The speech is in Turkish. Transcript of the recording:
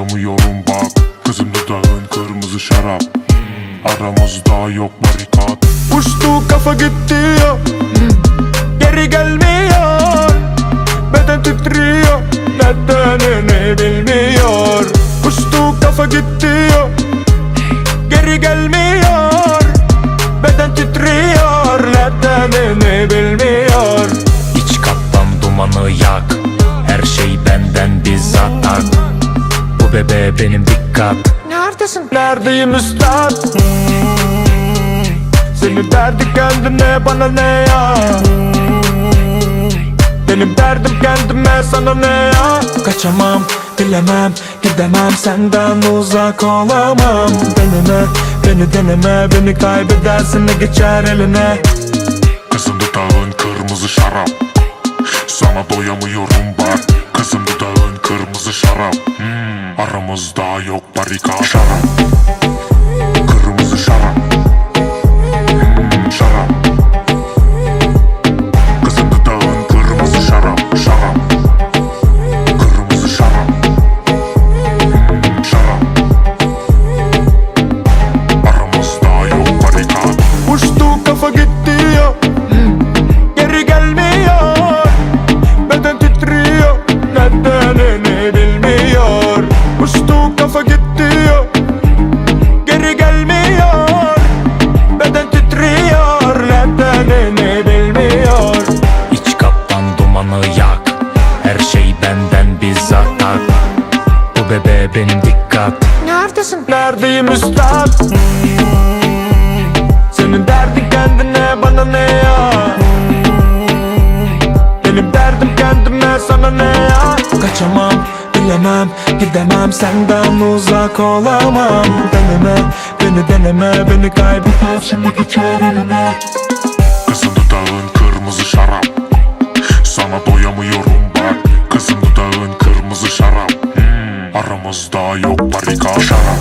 doyamıyorum bak. Kızım dudağın kırmızı şarap. Aramızda yok barikat. Uçtu kafa gitti ya, geri gelmiyor. Beden titriyor, nedenini bilmiyor. Uçtu kafa gitti ya, geri gelmiyor. Beden titriyor, nedenini bilmiyor. İç kaptan dumanı yak, her şey benden bizzat tak. Bu bebe benim dikkat. Neredesin? Neredeyim üstad? Senin derdi kendine, bana ne ya? Benim derdim kendime, sana ne ya? Kaçamam, bilemem, gidemem, senden uzak olamam. Deneme, beni deneme, beni kaybedersin, ne geçer eline? Kızım dudağın kırmızı şarap. Sana doyamıyorum bak. Kızım dudağın kırmızı şarap. Aramızda yok barikat. Şarap, kırmızı şarap. Şarap. Kızım dudağın kırmızı şarap. Şarap, kırmızı şarap. Şarap. Aramızda yok barikat. Uçtu kafa gitti ya, geri gelmiyor. Beden titriyor, nedenini bilmiyor. Uçtu kafa gitti ya, geri gelmiyor. Beden titriyor, nedenini bilmiyor. İç kaptan dumanı yak, her şey benden bizzat tak. Bu bebe benim dikkat. Neredesin? Neredeyim üstad? Senin derdin kendine, bana ne ya? Benim derdim kendime, sana ne ya? Kaçamam, bilemem, gidemem, senden uzak olamam. Deneme, beni deneme, beni kaybedersin, ne geçer eline? Kızım dudağın kırmızı şarap. Sana doyamıyorum bak. Kızım dudağın kırmızı şarap. Aramızda yok barikat. Şarap,